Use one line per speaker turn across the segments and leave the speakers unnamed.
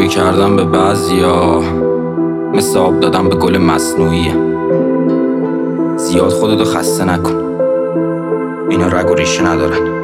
کردم به بعضیا مثل آب دادم به گل مصنوعیه. زیاد خودتو خسته نکن، اینا رگ و ریشه ندارن.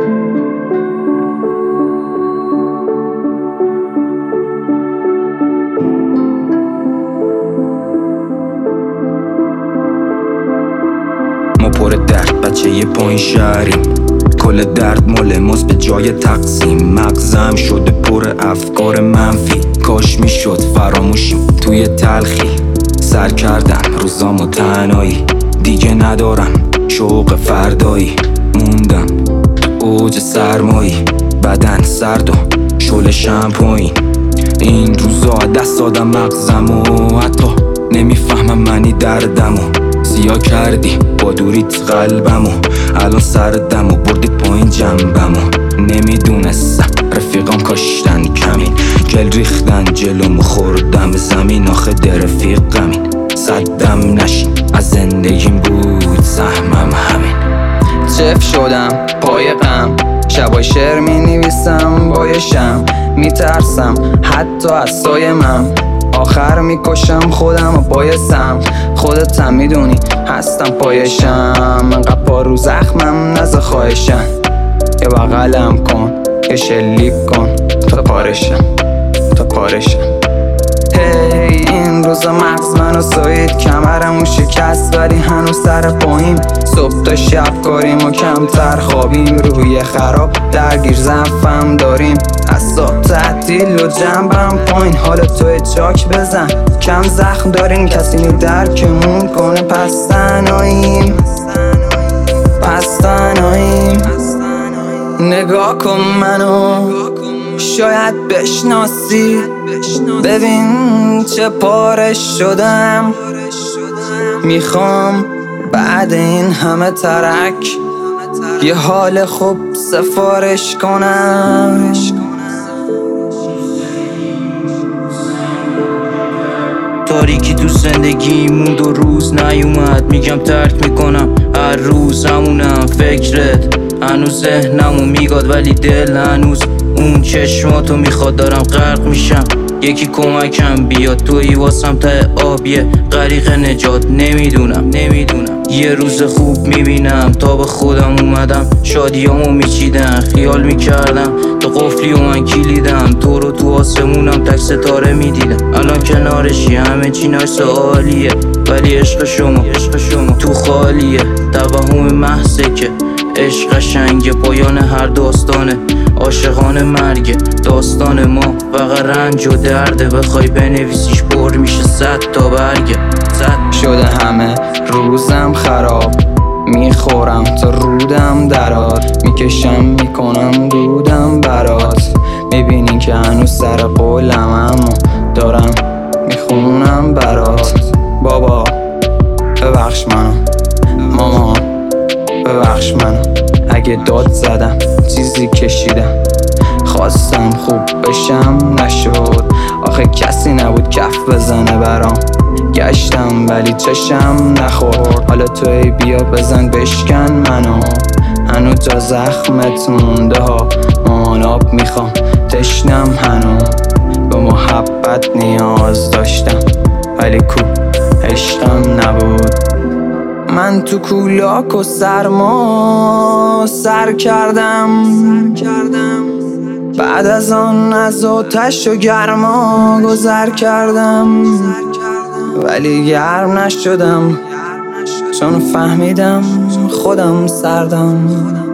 ما پر درد بچه یه پایین شهریم، کل درد مال ماست به جای تقسیم. مغزم شده پر افکار منفی، کاش میشد فراموشیم توی تلخی. سر کردم روزامو تنهایی، دیگه ندارم شوق فردایی. موندم تو اوج سرمایی، بدن سرد و شل شمپوین. این روزا دست دادم مغزمو، حتی نمیفهمم منی دردمو. سیاه کردی با دوریت قلبمو، الان سردم و بردید پایین جنبمو. نمیدونستم رفیقام کاشتن کمین، گل ریختن جلومو خوردم زمین. آخه در رفیقمین صدم نشین، از زندگیم بود سهمم همین.
چف شدم پای غم، شبای شعر می نویسم بایشم. میترسم حتی از سایمم، آخر میکشم خودم و بایستم. خودت هم میدونی هستم پایشم، انقدر پا رو زخمم نزا خواهشم. یه بغلم کن یه شلیک کن تا پارشم. هی این روزا مغز منو سایید، کمرمو شکست ولی هنوز سر پاییم. صبح تا شب کاریم و کمتر خوابیم، روحیه خراب درگیر زنفم داریم. اعصاب تعطیل و جنبم پایین، حالا توی چاک بزن کم زخم داریم. کسی نی درکمون کنه پس تنهاییم. نگاه کن منو شاید بشناسی، ببین چه پاره شدم. میخوام بعد این همه ترک یه حال خوب سفارش کنم.
تاریکی تو زندگی موند و روز نیومد، میگم ترک میکنم هر روز همونم. فکرت هنوز ذهنمو میگاد ولی دل هنوز اون چشماتو میخواد. دارم غرق میشم یکی کمکم بیاد، توی واسم ته آبیه غریق نجات. نمیدونم یه روز خوب میبینم تا به خودم اومدم. شادیامو میچیدن خیال میکردم تو قفلی و من کلیدم. تو رو تو آسمونم تک ستاره میدیدم، الان کنارشی همه چی نایس عالیه. ولی عشق شما تو خالیه، توهم محضه که عشق قشنگه. پایان هر داستانه عاشقانه مرگه، داستان ما فقط رنج و درده. بخوای بنویسیش پر میشه 100 تا برگه.
شده همه روزم خراب، میخورم تا رودم دراد. میکشم میکنم دودم برات، میبینی که هنوز سر قولم اما دارم میخونم برات. بابا ببخش منو، ماما ببخش منو، اگه داد زدم چیزی کشیدم. خواستم خوب بشم نشد، آخه کسی نبود کف بزنه برام. گشتم ولی چشم نخورد، حالا توی بیا بزن بشکن منو. هنو جا زخمت مونده ها، مامان آب میخوام تشنم. هنو به محبت نیاز داشتم ولی کو عشقم نبود. من تو کولاک و سرما سر کردم، بعد از آن از آتش و گرما گذر کردم. ولی گرم نشدم چون فهمیدم خودم سردم.